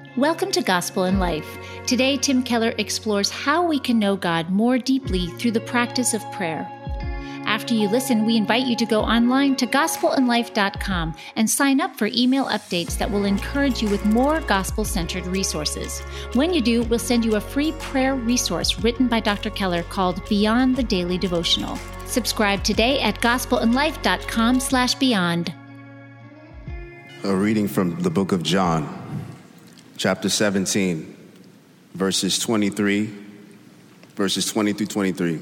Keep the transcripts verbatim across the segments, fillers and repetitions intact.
Welcome to Gospel in Life. Today, Tim Keller explores how we can know God more deeply through the practice of prayer. After you listen, we invite you to go online to gospel in life dot com and sign up for email updates that will encourage you with more gospel-centered resources. When you do, we'll send you a free prayer resource written by Doctor Keller called Beyond the Daily Devotional. Subscribe today at gospel in life dot com slash beyond. A reading from the book of John, chapter seventeen, verses twenty-three, verses twenty through twenty-three.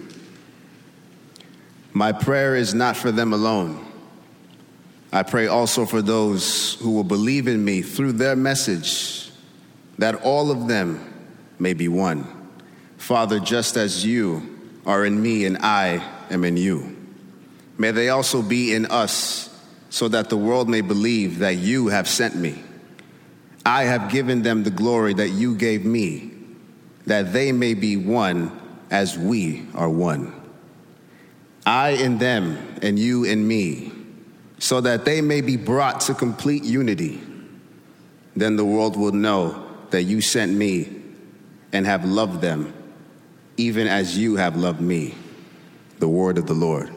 My prayer is not for them alone. I pray also for those who will believe in me through their message, that all of them may be one. Father, just as you are in me and I am in you, may they also be in us, so that the world may believe that you have sent me. I have given them the glory that you gave me, that they may be one as we are one. I in them and you in me, so that they may be brought to complete unity. Then the world will know that you sent me and have loved them, even as you have loved me. The word of the Lord.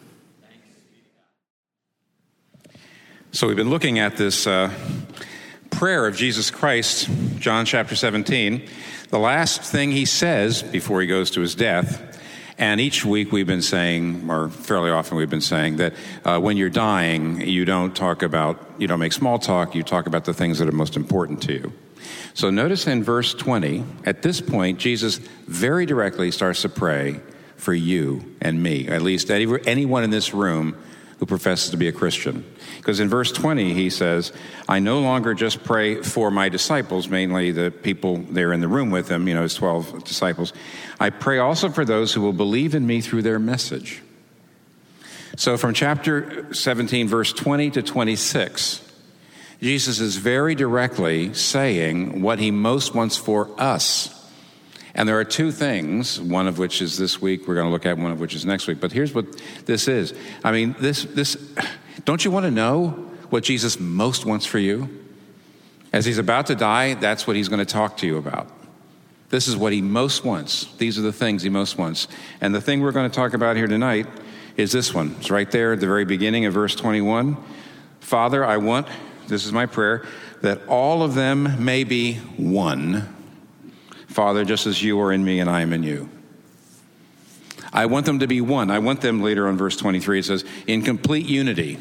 So we've been looking at this uh, prayer of Jesus Christ, John chapter seventeen, the last thing he says before he goes to his death. And each week we've been saying, or fairly often we've been saying, that uh, when you're dying, you don't talk about, you don't make small talk, you talk about the things that are most important to you. So notice in verse twenty, at this point, Jesus very directly starts to pray for you and me, at least any, anyone in this room who professes to be a Christian. Because in verse twenty, he says, I no longer just pray for my disciples, mainly the people there in the room with him, you know, his twelve disciples. I pray also for those who will believe in me through their message. So from chapter seventeen, verse twenty to twenty-six, Jesus is very directly saying what he most wants for us. And there are two things, one of which is this week, we're going to look at one of which is next week. But here's what this is. I mean, this, this, don't you want to know what Jesus most wants for you? As he's about to die, that's what he's going to talk to you about. This is what he most wants. These are the things he most wants. And the thing we're going to talk about here tonight is this one. It's right there at the very beginning of verse twenty-one. Father, I want, this is my prayer, that all of them may be one. Father, just as you are in me and I am in you. I want them to be one. I want them, later on verse twenty-three, it says, in complete unity.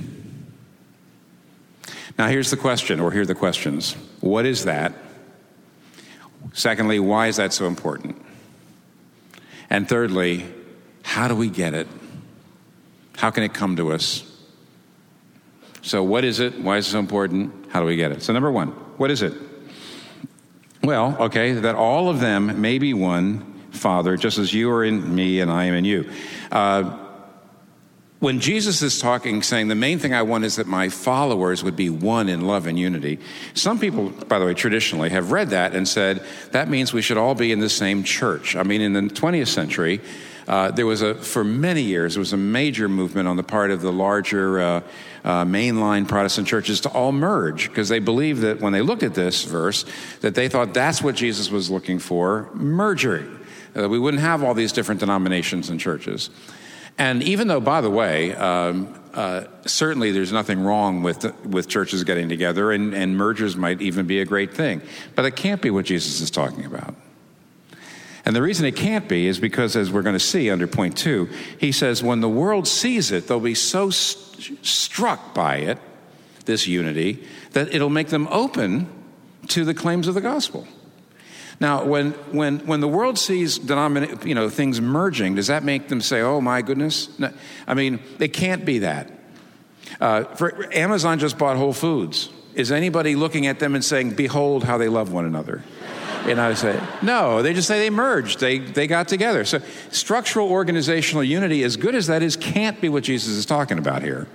Now here's the question, or here are the questions. What is that? Secondly, why is that so important? And thirdly, how do we get it? How can it come to us? So what is it? Why is it so important? How do we get it? So number one, what is it? Well, okay, that all of them may be one, Father, just as you are in me and I am in you. Uh, when Jesus is talking, saying the main thing I want is that my followers would be one in love and unity, some people, by the way, traditionally have read that and said, that means we should all be in the same church. I mean, in the twentieth century, uh, there was a, for many years, there was a major movement on the part of the larger uh, uh, mainline Protestant churches to all merge, because they believed that when they looked at this verse, that they thought that's what Jesus was looking for, merging. Uh, we wouldn't have all these different denominations and churches. And even though, by the way, um, uh, certainly there's nothing wrong with with churches getting together, and, and mergers might even be a great thing, but it can't be what Jesus is talking about. And the reason it can't be is because, as we're going to see under point two, he says when the world sees it, they'll be so st- struck by it, this unity, that it'll make them open to the claims of the gospel. Now, when when when the world sees denomin- you know things merging, does that make them say, "Oh my goodness"? No, I mean, it can't be that. Uh, for Amazon just bought Whole Foods. Is anybody looking at them and saying, "Behold how they love one another"? And I say, no. They just say they merged. They they got together. So structural organizational unity, as good as that is, can't be what Jesus is talking about here.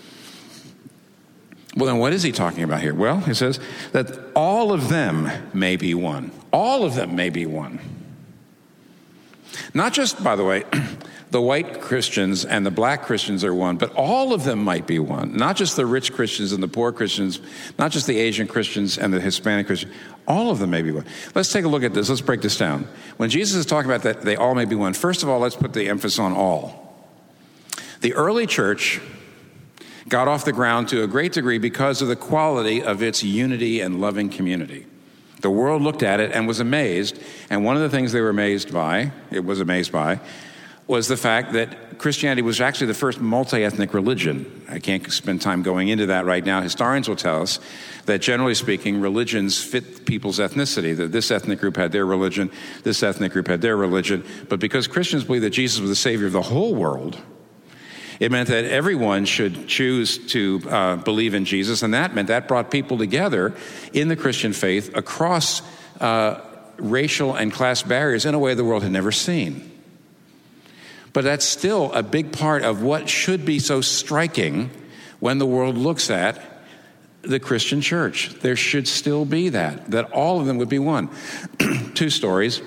Well, then what is he talking about here? Well, he says that all of them may be one. All of them may be one. Not just, by the way, the white Christians and the black Christians are one, but all of them might be one. Not just the rich Christians and the poor Christians, not just the Asian Christians and the Hispanic Christians. All of them may be one. Let's take a look at this. Let's break this down. When Jesus is talking about that they all may be one, first of all, let's put the emphasis on all. The early church got off the ground to a great degree because of the quality of its unity and loving community. The world looked at it and was amazed, and one of the things they were amazed by, it was amazed by, was the fact that Christianity was actually the first multi-ethnic religion. I can't spend time going into that right now. Historians will tell us that, generally speaking, religions fit people's ethnicity, that this ethnic group had their religion, this ethnic group had their religion. But because Christians believe that Jesus was the Savior of the whole world, it meant that everyone should choose to uh, believe in Jesus, and that meant that brought people together in the Christian faith across uh, racial and class barriers in a way the world had never seen. But that's still a big part of what should be so striking when the world looks at the Christian church. There should still be that, that all of them would be one. Two stories.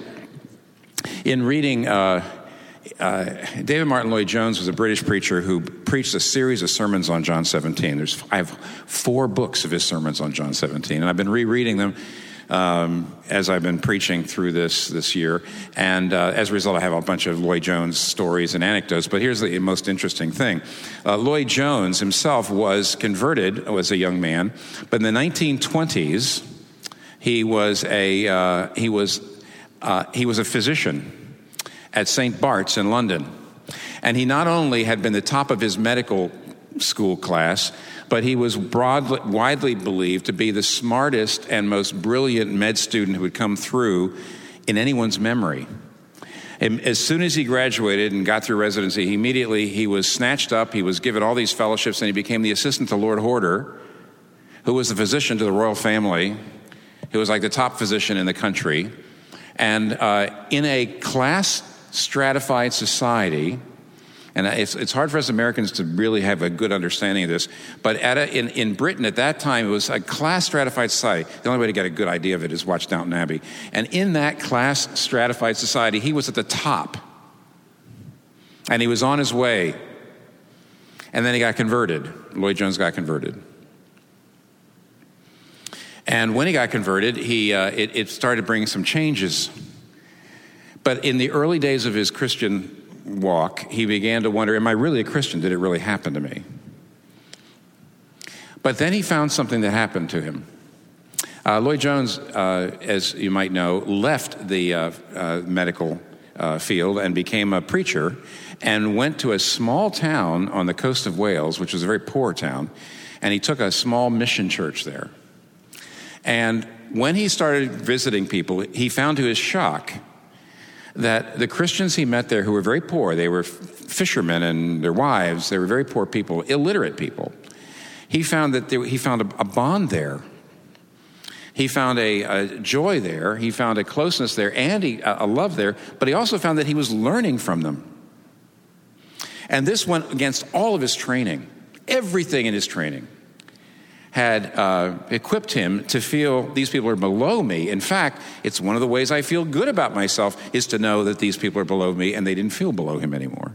In reading... Uh, Uh, David Martin Lloyd-Jones was a British preacher who preached a series of sermons on John seventeen. There's, I have four books of his sermons on John seventeen, and I've been rereading them um, as I've been preaching through this this year. And uh, as a result, I have a bunch of Lloyd-Jones stories and anecdotes. But here's the most interesting thing. Uh, Lloyd-Jones himself was converted as a young man, but in the nineteen twenties, he was a uh, he was uh, he was a physician at Saint Bart's in London. And he not only had been the top of his medical school class, but he was broadly, widely believed to be the smartest and most brilliant med student who had come through in anyone's memory. And as soon as he graduated and got through residency, he immediately he was snatched up, he was given all these fellowships, and he became the assistant to Lord Horder, who was the physician to the royal family, who was like the top physician in the country. And uh, in a class stratified society, and it's, it's hard for us Americans to really have a good understanding of this, but at a, in, in Britain at that time, it was a class stratified society. The only way to get a good idea of it is watch Downton Abbey. And in that class stratified society, he was at the top. And he was on his way. And then he got converted. Lloyd-Jones got converted. And when he got converted, he uh, it, it started bringing some changes. But in the early days of his Christian walk, he began to wonder, am I really a Christian? Did it really happen to me? But then he found something that happened to him. Uh, Lloyd-Jones, uh, as you might know, left the uh, uh, medical uh, field and became a preacher and went to a small town on the coast of Wales, which was a very poor town, and he took a small mission church there. And when he started visiting people, he found to his shock that the Christians he met there who were very poor, they were fishermen and their wives, they were very poor people, illiterate people. He found that there, he found a, a bond there. He found a, a joy there. He found a closeness there and he, a love there, but he also found that he was learning from them. And this went against all of his training. Everything in his training had uh, equipped him to feel these people are below me. In fact, it's one of the ways I feel good about myself is to know that these people are below me and they didn't feel below him anymore.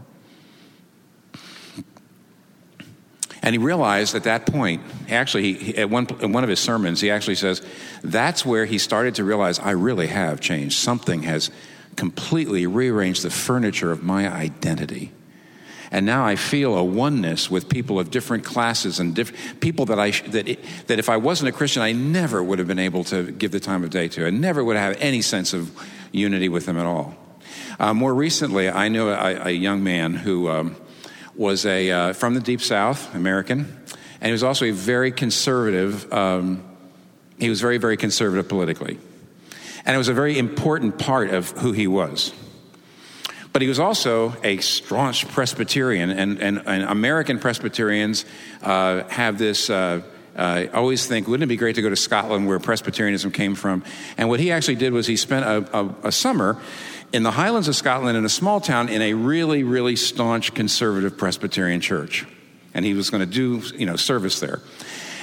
And he realized at that point, actually, he, at one, in one of his sermons, he actually says, that's where he started to realize, I really have changed. Something has completely rearranged the furniture of my identity. And now I feel a oneness with people of different classes and diff- people that I sh- that it, that if I wasn't a Christian, I never would have been able to give the time of day to. I never would have any sense of unity with them at all. Uh, more recently, I knew a, a young man who um, was a uh, from the Deep South, American, and he was also a very conservative. Um, he was very, very conservative politically, and it was a very important part of who he was. But he was also a staunch Presbyterian, and, and, and American Presbyterians uh, have this, uh, uh, always think, wouldn't it be great to go to Scotland where Presbyterianism came from? And what he actually did was he spent a, a, a summer in the Highlands of Scotland in a small town in a really, really staunch conservative Presbyterian church. And he was going to do, you know, service there.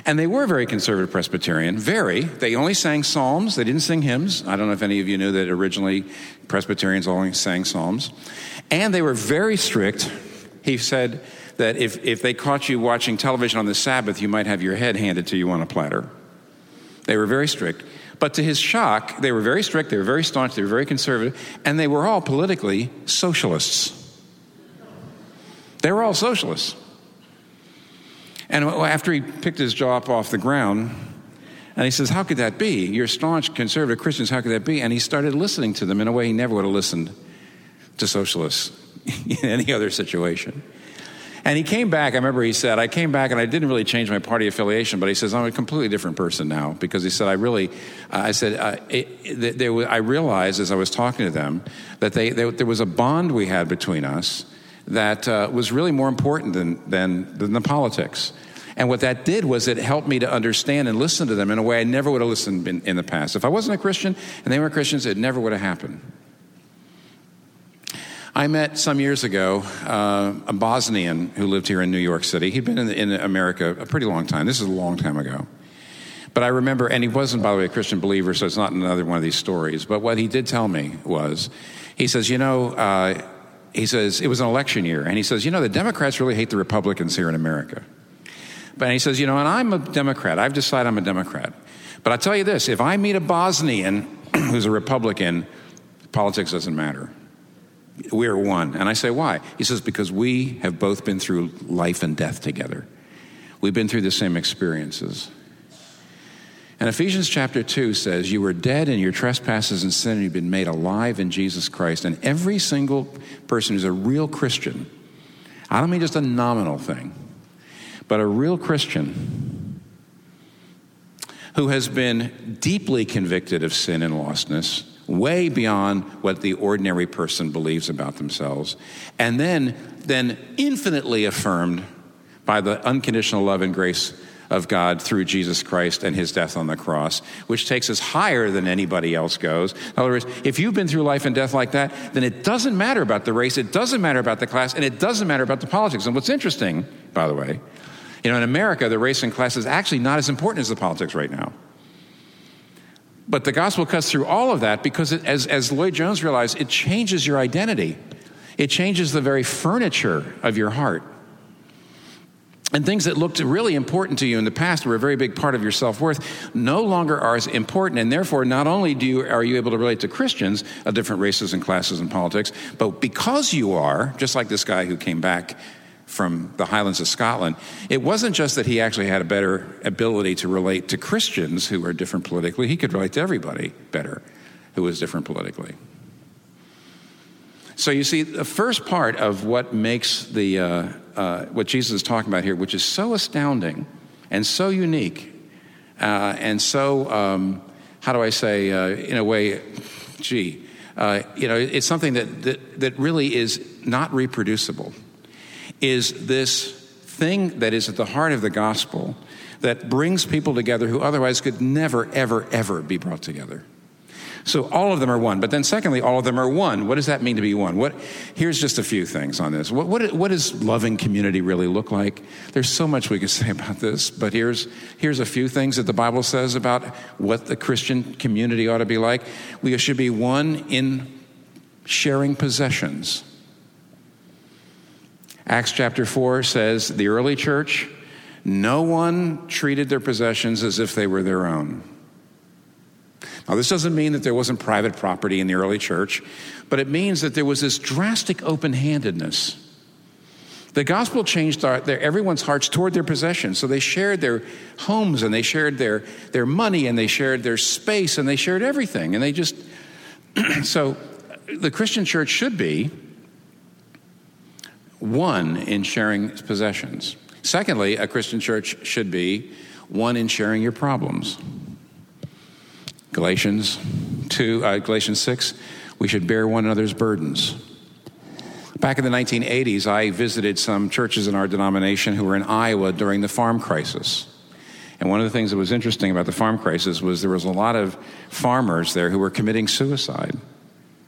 And they were very conservative Presbyterian, very. They only sang psalms. They didn't sing hymns. I don't know if any of you knew that originally Presbyterians only sang psalms. And they were very strict. He said that if, if they caught you watching television on the Sabbath, you might have your head handed to you on a platter. They were very strict. But to his shock, they were very strict, they were very staunch, they were very conservative, and they were all politically socialists. They were all socialists. And after he picked his jaw up off the ground, and he says, how could that be? You're staunch conservative Christians, how could that be? And he started listening to them in a way he never would have listened to socialists in any other situation. And he came back, I remember he said, I came back and I didn't really change my party affiliation, but he says, I'm a completely different person now. Because he said, I really, uh, I said, uh, it, it, there was, I realized as I was talking to them that they, they, there was a bond we had between us that uh, was really more important than, than, than the politics. And what that did was it helped me to understand and listen to them in a way I never would have listened in, in the past. If I wasn't a Christian and they were Christians, it never would have happened. I met some years ago uh, a Bosnian who lived here in New York City. He'd been in, in America a pretty long time. This is a long time ago. But I remember, and he wasn't, by the way, a Christian believer, so it's not another one of these stories. But what he did tell me was, he says, you know, uh, he says, it was an election year. And he says, you know, the Democrats really hate the Republicans here in America. But he says, you know, and I'm a Democrat. I've decided I'm a Democrat. But I'll tell you this, if I meet a Bosnian who's a Republican, politics doesn't matter. We're one. And I say, why? He says, because we have both been through life and death together. We've been through the same experiences. And Ephesians chapter two says, you were dead in your trespasses and sin, and you've been made alive in Jesus Christ. And every single person who's a real Christian, I don't mean just a nominal thing, but a real Christian who has been deeply convicted of sin and lostness, way beyond what the ordinary person believes about themselves, and then, then infinitely affirmed by the unconditional love and grace of God through Jesus Christ and his death on the cross, which takes us higher than anybody else goes. In other words, if you've been through life and death like that, then it doesn't matter about the race, it doesn't matter about the class, and it doesn't matter about the politics. And what's interesting, by the way, you know, in America, the race and class is actually not as important as the politics right now. But the gospel cuts through all of that because, it, as, as Lloyd Jones realized, it changes your identity. It changes the very furniture of your heart. And things that looked really important to you in the past were a very big part of your self-worth, no longer are as important. And therefore, not only do you, are you able to relate to Christians of different races and classes and politics, but because you are, just like this guy who came back from the Highlands of Scotland, it wasn't just that he actually had a better ability to relate to Christians who are different politically. He could relate to everybody better who was different politically. So you see, the first part of what makes the uh, uh, what Jesus is talking about here, which is so astounding and so unique uh, and so, um, how do I say, uh, in a way, gee, uh, you know, it's something that, that that really is not reproducible, is this thing that is at the heart of the gospel that brings people together who otherwise could never, ever, ever be brought together. So all of them are one. But then secondly, all of them are one. What does that mean to be one? What? Here's just a few things on this. What, what, what does loving community really look like? There's so much we could say about this, but here's, here's a few things that the Bible says about what the Christian community ought to be like. We should be one in sharing possessions. Acts chapter four says, the early church, no one treated their possessions as if they were their own. Now, this doesn't mean that there wasn't private property in the early church, but it means that there was this drastic open-handedness. The gospel changed our, their, everyone's hearts toward their possessions. So they shared their homes, and they shared their, their money, and they shared their space, and they shared everything. And they just, so the Christian church should be one in sharing possessions. Secondly, a Christian church should be one in sharing your problems. Galatians two, uh, Galatians six, we should bear one another's burdens. Back in the nineteen eighties, I visited some churches in our denomination who were in Iowa during the farm crisis. And one of the things that was interesting about the farm crisis was there was a lot of farmers there who were committing suicide.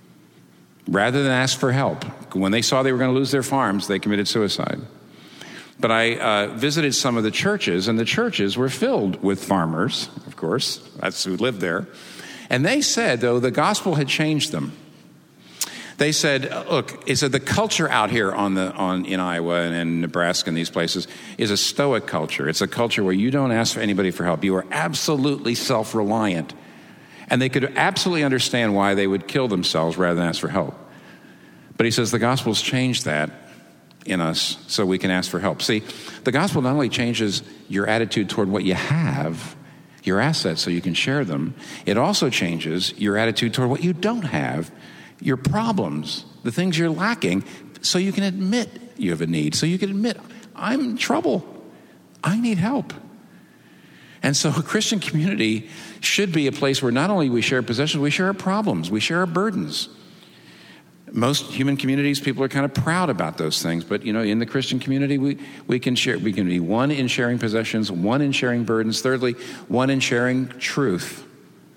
Rather than ask for help, when they saw they were going to lose their farms, they committed suicide. But I uh, visited some of the churches, and the churches were filled with farmers, of course. That's who lived there. And they said, though, the gospel had changed them. They said, look, it said the culture out here on the on in Iowa and in Nebraska and these places is a stoic culture. It's a culture where you don't ask for anybody for help. You are absolutely self-reliant. And they could absolutely understand why they would kill themselves rather than ask for help. But he says the gospel's changed that in us so we can ask for help. See, the gospel not only changes your attitude toward what you have, your assets, so you can share them, it also changes your attitude toward what you don't have, your problems, the things you're lacking, so you can admit you have a need, so you can admit, I'm in trouble. I need help. And so a Christian community should be a place where not only we share possessions, we share our problems, we share our burdens. Most human communities, people are kind of proud about those things, but you know, in the Christian community, we, we can share, we can be one in sharing possessions, one in sharing burdens, thirdly, one in sharing truth.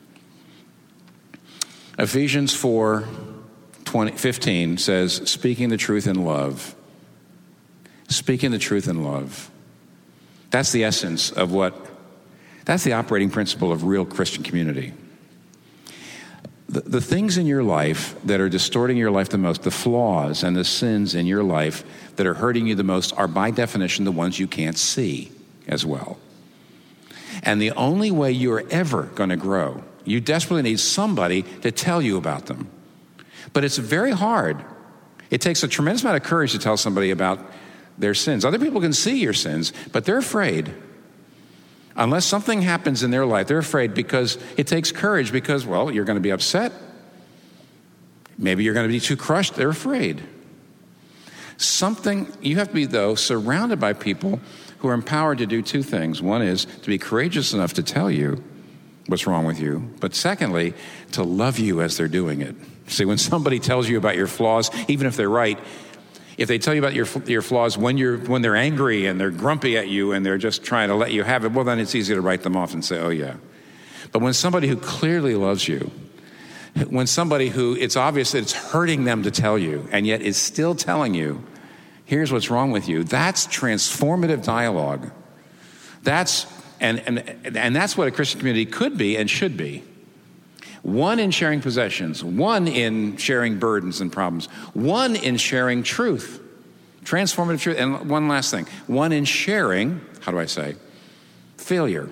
Ephesians four fifteen says, speaking the truth in love. Speaking the truth in love. That's the essence of what, that's the operating principle of real Christian community. The, the things in your life that are distorting your life the most, the flaws and the sins in your life that are hurting you the most are by definition the ones you can't see as well. And the only way you're ever going to grow, you desperately need somebody to tell you about them. But it's very hard. It takes a tremendous amount of courage to tell somebody about their sins. Other people can see your sins, but they're afraid. Unless something happens in their life, they're afraid because it takes courage because, well, you're going to be upset. Maybe you're going to be too crushed. They're afraid. Something, you have to be, though, surrounded by people who are empowered to do two things. One is to be courageous enough to tell you what's wrong with you, but secondly, to love you as they're doing it. See, when somebody tells you about your flaws, even if they're right, if they tell you about your your flaws when you're when they're angry and they're grumpy at you and they're just trying to let you have it, well, then it's easy to write them off and say, oh, yeah. But when somebody who clearly loves you, when somebody who it's obvious that it's hurting them to tell you and yet is still telling you, here's what's wrong with you, that's transformative dialogue. That's and and and that's what a Christian community could be and should be. One in sharing possessions, one in sharing burdens and problems, one in sharing truth, transformative truth. And one last thing, one in sharing, how do I say, failure.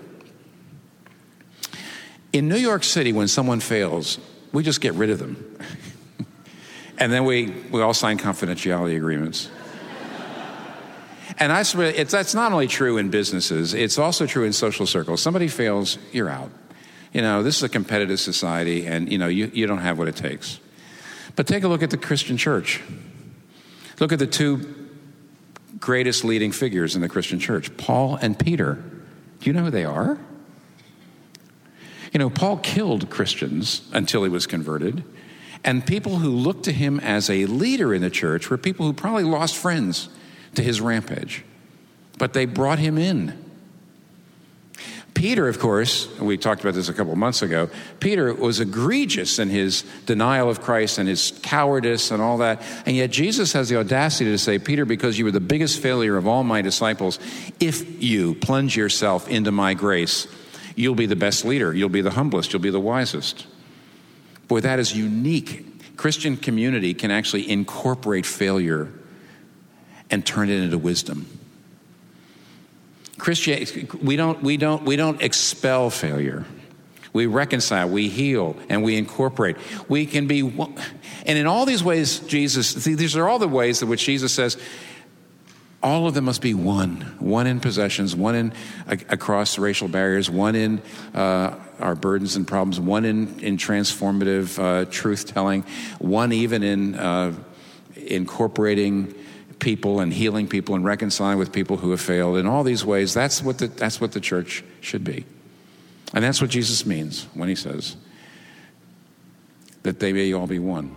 In New York City, when someone fails, we just get rid of them. And then we, we all sign confidentiality agreements. And I, it's, that's not only true in businesses, it's also true in social circles. Somebody fails, you're out. You know, this is a competitive society, and, you know, you, you don't have what it takes. But take a look at the Christian church. Look at the two greatest leading figures in the Christian church, Paul and Peter. Do you know who they are? You know, Paul killed Christians until he was converted, and people who looked to him as a leader in the church were people who probably lost friends to his rampage, but they brought him in. Peter, of course, we talked about this a couple of months ago, Peter was egregious in his denial of Christ and his cowardice and all that. And yet Jesus has the audacity to say, Peter, because you were the biggest failure of all my disciples, if you plunge yourself into my grace, you'll be the best leader. You'll be the humblest. You'll be the wisest. Boy, that is unique. Christian community can actually incorporate failure and turn it into wisdom. Christianity, we don't, we don't, we don't expel failure. We reconcile, we heal, and we incorporate. We can be, and in all these ways, Jesus, these are all the ways in which Jesus says, all of them must be one. One in possessions, one in across racial barriers, one in uh, our burdens and problems, one in, in transformative uh, truth-telling, one even in uh, incorporating people and healing people and reconciling with people who have failed. In all these ways, that's what the, that's what the church should be. And that's what Jesus means when he says that they may all be one.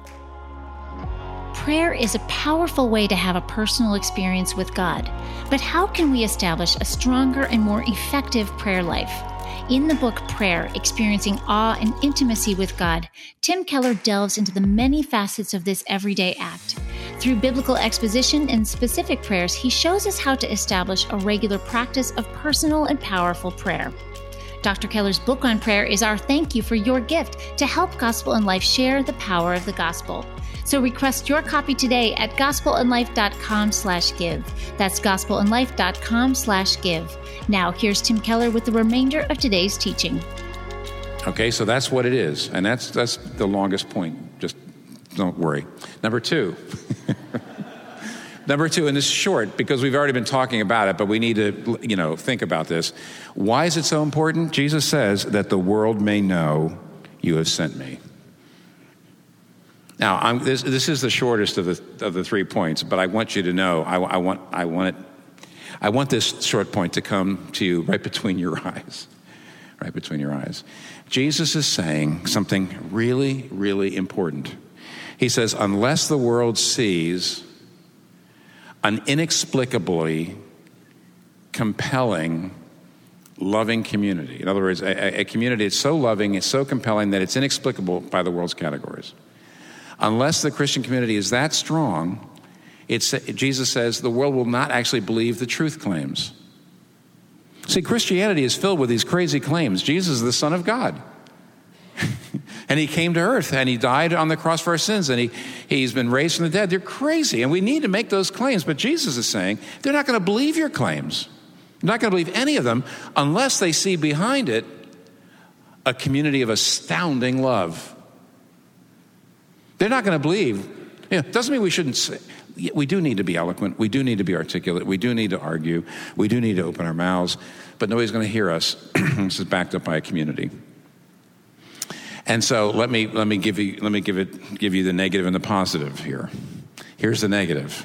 Prayer is a powerful way to have a personal experience with God. But how can we establish a stronger and more effective prayer life? In the book Prayer, Experiencing Awe and Intimacy with God, Tim Keller delves into the many facets of this everyday act. Through biblical exposition and specific prayers, he shows us how to establish a regular practice of personal and powerful prayer. Doctor Keller's book on prayer is our thank you for your gift to help Gospel in Life share the power of the gospel. So request your copy today at gospelinlife.com slash give. That's gospelinlife.com slash give. Now, here's Tim Keller with the remainder of today's teaching. Okay, so that's what it is, and that's that's the longest point. Just don't worry. Number two. Number two, and this is short because we've already been talking about it, but we need to, you know, think about this. Why is it so important? Jesus says that the world may know you have sent me. Now, I'm, this, this is the shortest of the of the three points, but I want you to know, I, I want I want it, I want this short point to come to you right between your eyes, right between your eyes. Jesus is saying something really, really important. He says, unless the world sees an inexplicably compelling, loving community. In other words, a, a community that's so loving, it's so compelling that it's inexplicable by the world's categories. Unless the Christian community is that strong, it's, Jesus says the world will not actually believe the truth claims. See, Christianity is filled with these crazy claims. Jesus is the Son of God. And he came to earth, and he died on the cross for our sins, and he, he's been raised from the dead. They're crazy, and we need to make those claims. But Jesus is saying they're not going to believe your claims. They're not going to believe any of them unless they see behind it a community of astounding love. They're not going to believe. You know, it doesn't mean we shouldn't say. We do need to be eloquent. We do need to be articulate. We do need to argue. We do need to open our mouths. But nobody's going to hear us. This is backed up by a community. And so let me let me give you let me give it give you the negative and the positive here. Here's the negative.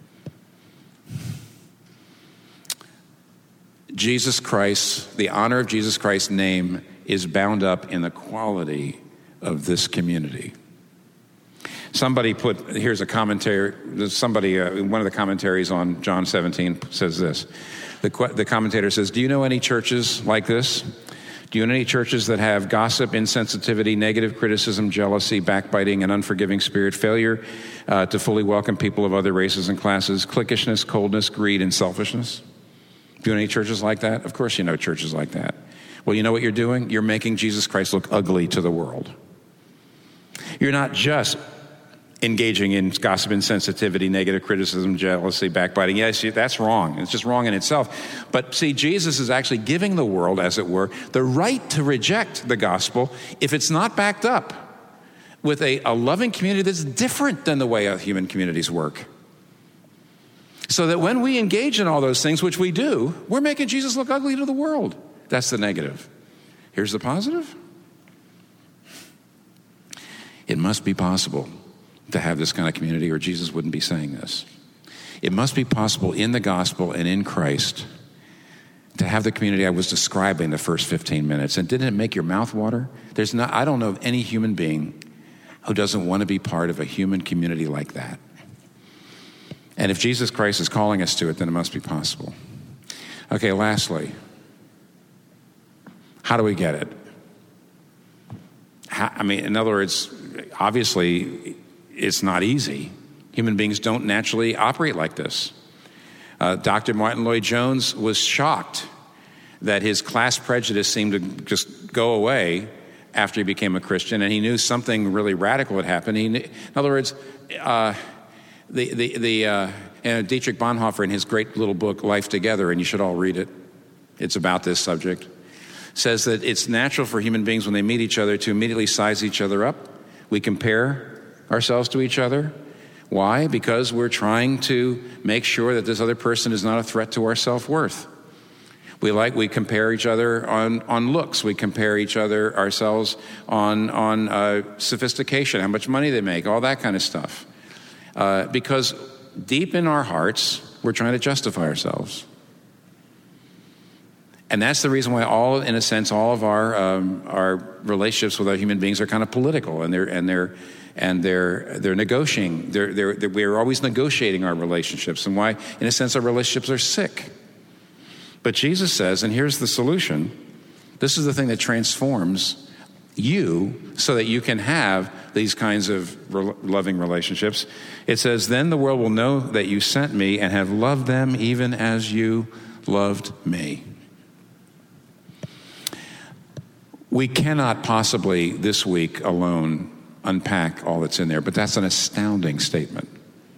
Jesus Christ, the honor of Jesus Christ's name is bound up in the quality of this community. Somebody put, here's a commentary, somebody, uh, one of the commentaries on John seventeen says this. The, the commentator says, do you know any churches like this? Do you know any churches that have gossip, insensitivity, negative criticism, jealousy, backbiting, and unforgiving spirit, failure uh, to fully welcome people of other races and classes, cliquishness, coldness, greed, and selfishness? Do you know any churches like that? Of course you know churches like that. Well, you know what you're doing? You're making Jesus Christ look ugly to the world. You're not just engaging in gossip, insensitivity, negative criticism, jealousy, backbiting. Yes, that's wrong. It's just wrong in itself. But see, Jesus is actually giving the world, as it were, the right to reject the gospel if it's not backed up with a, a loving community that's different than the way human communities work. So that when we engage in all those things, which we do, we're making Jesus look ugly to the world. That's the negative. Here's the positive. It must be possible to have this kind of community, or Jesus wouldn't be saying this. It must be possible in the gospel and in Christ to have the community I was describing the first fifteen minutes. And didn't it make your mouth water? There's not, I don't know of any human being who doesn't want to be part of a human community like that. And if Jesus Christ is calling us to it, then it must be possible. Okay, lastly, how do we get it? How, I mean, in other words, obviously, it's not easy. Human beings don't naturally operate like this. Uh, Doctor Martin Lloyd-Jones was shocked that his class prejudice seemed to just go away after he became a Christian, and he knew something really radical had happened. He knew, in other words, uh, the the the uh, you know, Dietrich Bonhoeffer in his great little book Life Together, and you should all read it. It's about this subject. Says that it's natural for human beings when they meet each other to immediately size each other up. We compare ourselves to each other. Why? Because we're trying to make sure that this other person is not a threat to our self-worth. We like, we compare each other on, on looks. We compare each other, ourselves on, on uh, sophistication, how much money they make, all that kind of stuff. Uh, because deep in our hearts, we're trying to justify ourselves. And that's the reason why all, in a sense, all of our um, our relationships with other human beings are kind of political, and they're and they're and they're they're negotiating. They're, they're, they're we're always negotiating our relationships, and why, in a sense, our relationships are sick. But Jesus says, and here's the solution. This is the thing that transforms you so that you can have these kinds of re- loving relationships. It says, then the world will know that you sent me and have loved them even as you loved me. We cannot possibly this week alone unpack all that's in there, but that's an astounding statement.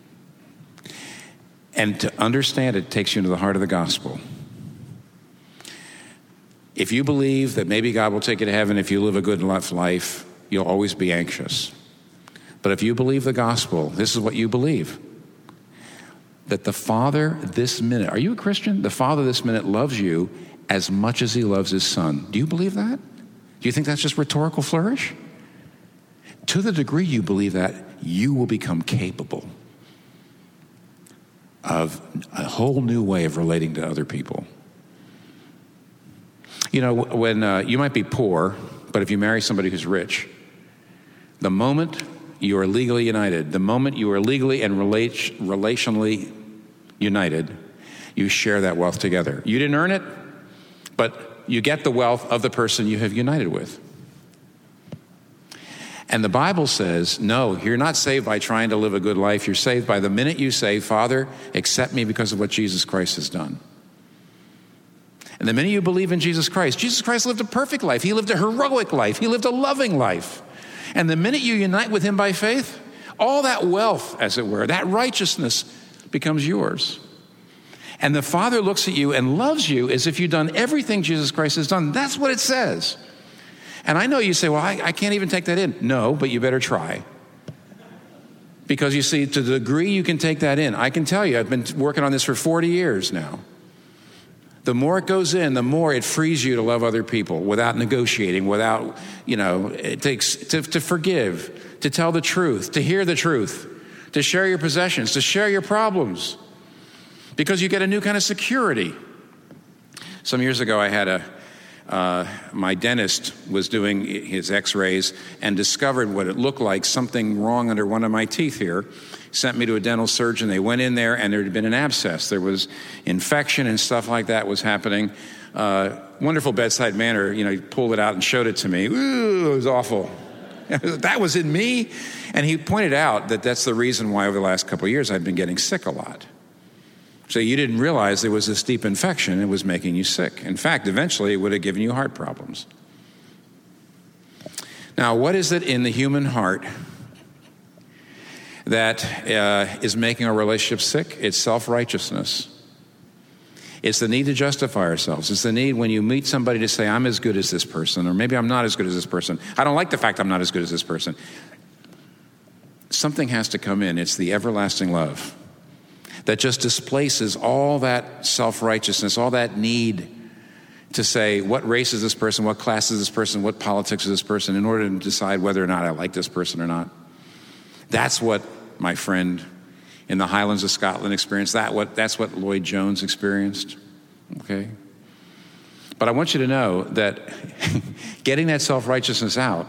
And to understand it takes you into the heart of the gospel. If you believe that maybe God will take you to heaven if you live a good life, you'll always be anxious. But if you believe the gospel, this is what you believe. That the Father this minute, are you a Christian? The Father this minute loves you as much as he loves his Son. Do you believe that? Do you think that's just rhetorical flourish? To the degree you believe that, you will become capable of a whole new way of relating to other people. You know, when uh, you might be poor, but if you marry somebody who's rich, the moment you are legally united, the moment you are legally and relate, relationally united, you share that wealth together. You didn't earn it, but you get the wealth of the person you have united with. And the Bible says, no, you're not saved by trying to live a good life. You're saved by the minute you say, Father, accept me because of what Jesus Christ has done. And the minute you believe in Jesus Christ, Jesus Christ lived a perfect life. He lived a heroic life. He lived a loving life. And the minute you unite with him by faith, all that wealth, as it were, that righteousness becomes yours. And the Father looks at you and loves you as if you've done everything Jesus Christ has done. That's what it says. And I know you say, well, I, I can't even take that in. No, but you better try. Because you see, to the degree you can take that in, I can tell you, I've been working on this for forty years now. The more it goes in, the more it frees you to love other people without negotiating, without, you know, it takes to, to forgive, to tell the truth, to hear the truth, to share your possessions, to share your problems, because you get a new kind of security. Some years ago, I had a, uh, my dentist was doing his x-rays and discovered what it looked like, something wrong under one of my teeth here. Sent me to a dental surgeon. They went in there and there had been an abscess. There was infection and stuff like that was happening. Uh, wonderful bedside manner, you know, he pulled it out and showed it to me. Ooh, it was awful. That was in me. And he pointed out that that's the reason why over the last couple of years I've been getting sick a lot. So you didn't realize there was this deep infection. It was making you sick. In fact, eventually it would have given you heart problems. Now, what is it in the human heart that uh, is making our relationship sick? It's self-righteousness. It's the need to justify ourselves. It's the need when you meet somebody to say, I'm as good as this person, or maybe I'm not as good as this person. I don't like the fact I'm not as good as this person. Something has to come in. It's the everlasting love that just displaces all that self-righteousness, all that need to say, what race is this person, what class is this person, what politics is this person, in order to decide whether or not I like this person or not. That's what my friend in the Highlands of Scotland experienced. That what that's what Lloyd Jones experienced. Okay? But I want you to know that getting that self-righteousness out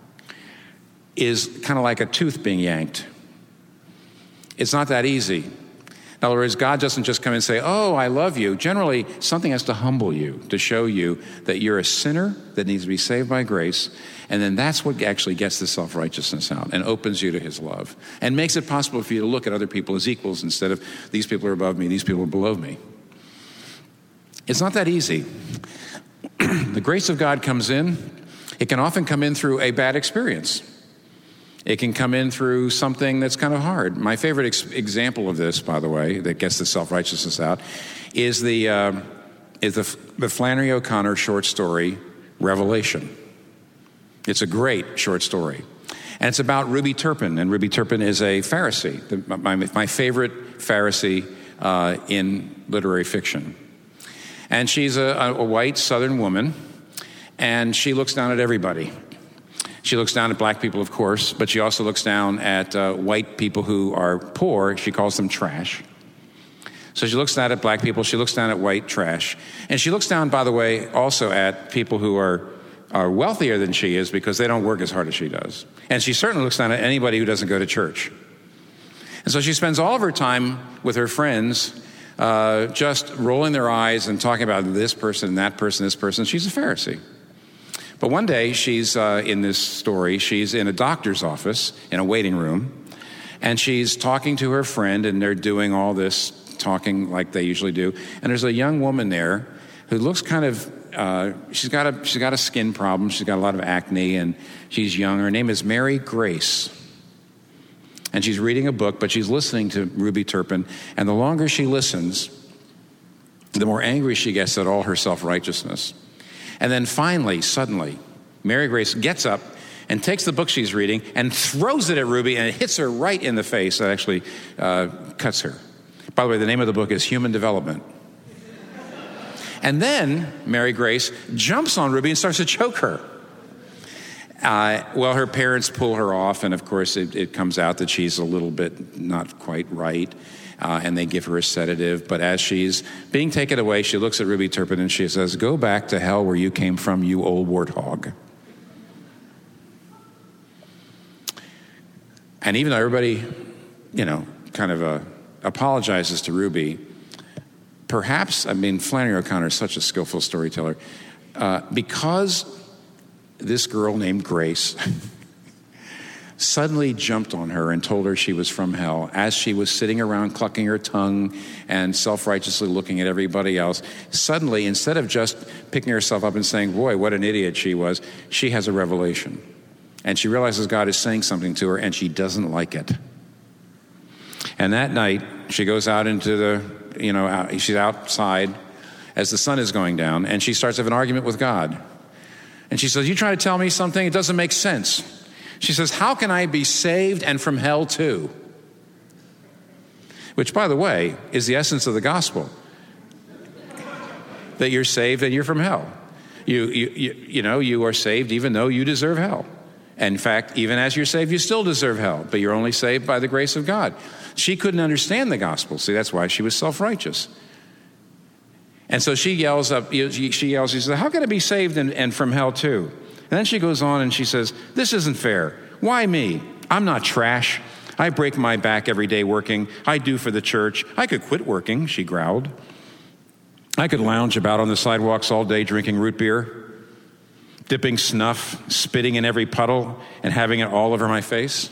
is kind of like a tooth being yanked. It's not that easy. In other words, God doesn't just come and say, oh, I love you. Generally, something has to humble you to show you that you're a sinner that needs to be saved by grace. And then that's what actually gets the self-righteousness out and opens you to his love and makes it possible for you to look at other people as equals instead of these people are above me, these people are below me. It's not that easy. The grace of God comes in. It can often come in through a bad experience. It can come in through something that's kind of hard. My favorite ex- example of this, by the way, that gets the self-righteousness out, is the uh, is the, the Flannery O'Connor short story, Revelation. It's a great short story. And it's about Ruby Turpin. And Ruby Turpin is a Pharisee, the, my, my favorite Pharisee uh, in literary fiction. And she's a, a white Southern woman, and she looks down at everybody. She looks down at black people, of course, but she also looks down at uh, white people who are poor. She calls them trash. So she looks down at black people. She looks down at white trash. And she looks down, by the way, also at people who are, are wealthier than she is because they don't work as hard as she does. And she certainly looks down at anybody who doesn't go to church. And so she spends all of her time with her friends uh, just rolling their eyes and talking about this person, that person, this person. She's a Pharisee. But one day, she's uh, in this story, she's in a doctor's office in a waiting room, and she's talking to her friend, and they're doing all this talking like they usually do. And there's a young woman there who looks kind of, uh, she's got a she's got a skin problem. She's got a lot of acne, and she's young. Her name is Mary Grace. And she's reading a book, but she's listening to Ruby Turpin. And the longer she listens, the more angry she gets at all her self-righteousness. And then finally, suddenly, Mary Grace gets up and takes the book she's reading and throws it at Ruby, and it hits her right in the face. That actually uh, cuts her. By the way, the name of the book is Human Development. And then Mary Grace jumps on Ruby and starts to choke her. Uh, well, her parents pull her off, and of course it, it comes out that she's a little bit not quite right, uh, and they give her a sedative. But as she's being taken away, she looks at Ruby Turpin and she says, "Go back to hell where you came from, you old warthog." And even though everybody, you know, kind of uh, apologizes to Ruby, perhaps, I mean, Flannery O'Connor is such a skillful storyteller, uh, because this girl named Grace suddenly jumped on her and told her she was from hell as she was sitting around clucking her tongue and self-righteously looking at everybody else. Suddenly, instead of just picking herself up and saying, boy, what an idiot she was, she has a revelation. And she realizes God is saying something to her, and she doesn't like it. And that night, she goes out into the, you know, out, she's outside as the sun is going down, and she starts to have an argument with God. And she says, "You trying to tell me something? It doesn't make sense." She says, "How can I be saved and from hell too?" Which, by the way, is the essence of the gospel. That you're saved and you're from hell. You, you, you, you know, you are saved even though you deserve hell. And in fact, even as you're saved, you still deserve hell, but you're only saved by the grace of God. She couldn't understand the gospel. See, that's why she was self-righteous. And so she yells up, she yells, she says, "How can I be saved and, and from hell too?" And then she goes on and she says, "This isn't fair. Why me? I'm not trash. I break my back every day working. I do for the church. I could quit working," she growled. "I could lounge about on the sidewalks all day drinking root beer, dipping snuff, spitting in every puddle, and having it all over my face."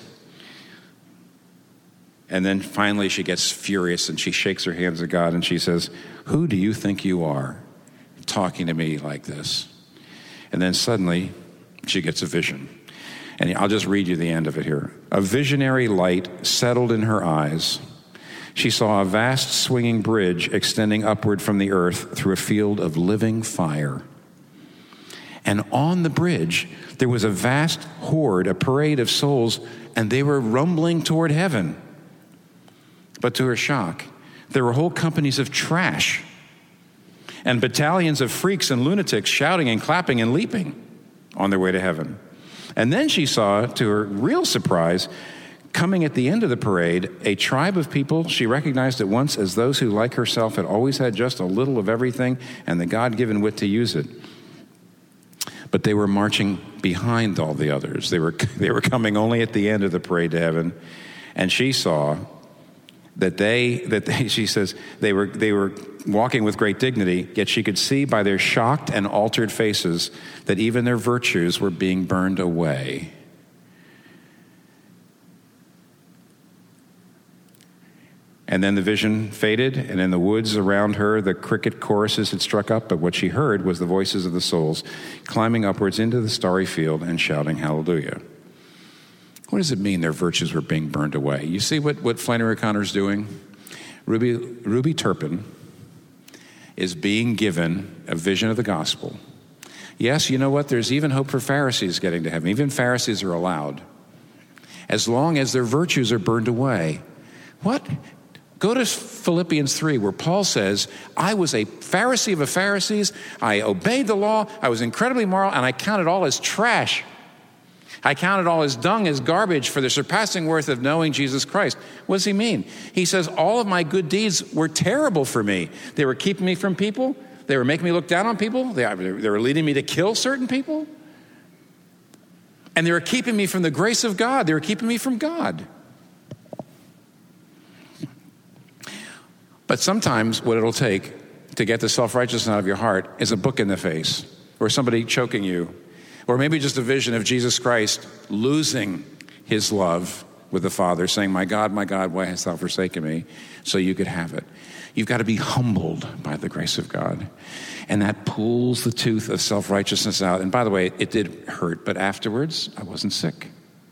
And then finally she gets furious and she shakes her hands at God and she says, "Who do you think you are talking to me like this?" And then suddenly she gets a vision. And I'll just read you the end of it here. "A visionary light settled in her eyes. She saw a vast swinging bridge extending upward from the earth through a field of living fire. And on the bridge, there was a vast horde, a parade of souls, and they were rumbling toward heaven. But to her shock, there were whole companies of trash and battalions of freaks and lunatics shouting and clapping and leaping on their way to heaven. And then she saw, to her real surprise, coming at the end of the parade, a tribe of people she recognized at once as those who, like herself, had always had just a little of everything and the God-given wit to use it. But they were marching behind all the others. They were, they were coming only at the end of the parade to heaven. And she saw that they, that they, she says, they were, they were walking with great dignity, yet she could see by their shocked and altered faces that even their virtues were being burned away. And then the vision faded, and in the woods around her, the cricket choruses had struck up, but what she heard was the voices of the souls climbing upwards into the starry field and shouting hallelujah. What does it mean their virtues were being burned away? You see what, what Flannery O'Connor's doing? Ruby, Ruby Turpin is being given a vision of the gospel. Yes, you know what? There's even hope for Pharisees getting to heaven. Even Pharisees are allowed, as long as their virtues are burned away. What? Go to Philippians three, where Paul says, "I was a Pharisee of the Pharisees. I obeyed the law. I was incredibly moral, and I counted all as trash. I counted all as dung, as garbage for the surpassing worth of knowing Jesus Christ." What does he mean? He says, all of my good deeds were terrible for me. They were keeping me from people. They were making me look down on people. They, they were leading me to kill certain people. And they were keeping me from the grace of God. They were keeping me from God. But sometimes what it'll take to get the self-righteousness out of your heart is a book in the face or somebody choking you. Or maybe just a vision of Jesus Christ losing his love with the Father, saying, my God, my God, why hast thou forsaken me? So you could have it. You've got to be humbled by the grace of God. And that pulls the tooth of self-righteousness out. And by the way, it did hurt, but afterwards, I wasn't sick.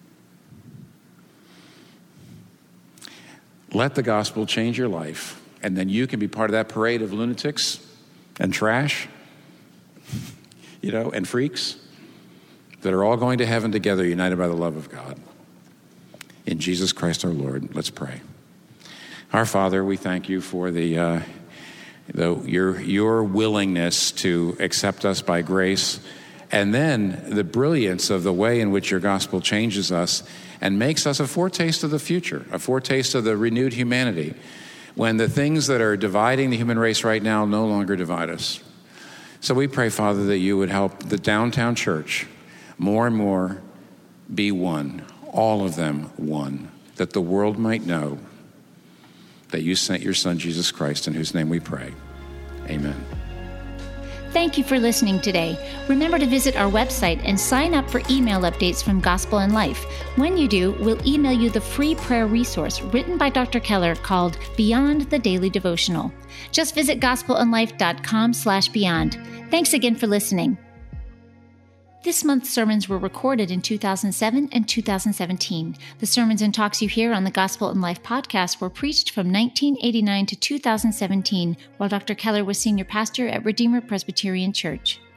Let the gospel change your life, and then you can be part of that parade of lunatics and trash, you know, and freaks that are all going to heaven together, united by the love of God. In Jesus Christ our Lord, let's pray. Our Father, we thank you for the, uh, the your your willingness to accept us by grace, and then the brilliance of the way in which your gospel changes us and makes us a foretaste of the future, a foretaste of the renewed humanity, when the things that are dividing the human race right now no longer divide us. So we pray, Father, that you would help the downtown church more and more be one, all of them one, that the world might know that you sent your Son, Jesus Christ, in whose name we pray. Amen. Thank you for listening today. Remember to visit our website and sign up for email updates from Gospel in Life. When you do, we'll email you the free prayer resource written by Doctor Keller called Beyond the Daily Devotional. Just visit gospelinlife.com slash beyond. Thanks again for listening. This month's sermons were recorded in two thousand seven and two thousand seventeen. The sermons and talks you hear on the Gospel in Life podcast were preached from nineteen eighty-nine to two thousand seventeen, while Doctor Keller was senior pastor at Redeemer Presbyterian Church.